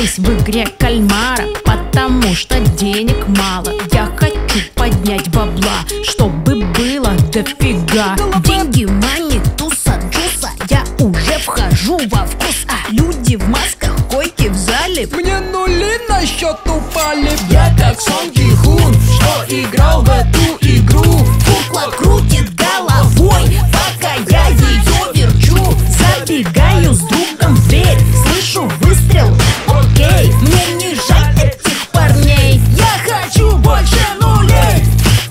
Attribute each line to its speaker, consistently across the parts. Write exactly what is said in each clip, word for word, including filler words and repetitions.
Speaker 1: Запутались в игре кальмара, потому что денег мало. Я хочу поднять бабла, чтобы было дофига. Деньги, мани, туса, джуса, я уже вхожу во вкус. А люди в масках, койки в зале,
Speaker 2: мне нули на счет упали.
Speaker 3: Я как Сон Ки Хун, что играл в эту игру. Кукла крутит головой, пока я ее верчу. Забегаю с другом в дверь, слышу выстрел, окей. Мне не жаль этих парней, я хочу больше нулей.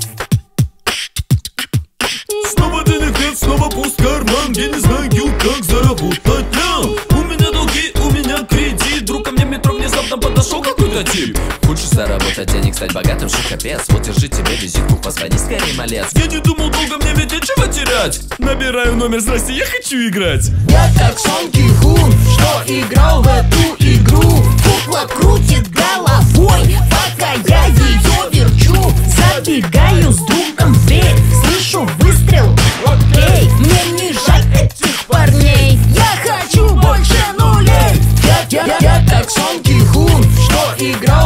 Speaker 4: Снова денег нет, снова пуст карман. Я не знаю, как заработать нам. У меня долги, у меня кредит. Друг ко мне в метро внезапно подошел какой-то тип.
Speaker 5: Хочешь заработать денег, стать богатым, шик капец. Вот держи тебе визитку, позвони скорее, малец.
Speaker 4: Я не думал долго, мне ведь нечего терять. Набираю номер, здрасте, я хочу играть.
Speaker 3: Я как Сон Ки Хун, что играл в эту игру. Кукла крутит головой, пока я ее верчу. Забегаю с другом в дверь, слышу выстрел, окей. Мне не жаль этих парней, я хочу больше нулей. Я, я, я как Сон Ки Хун, что играл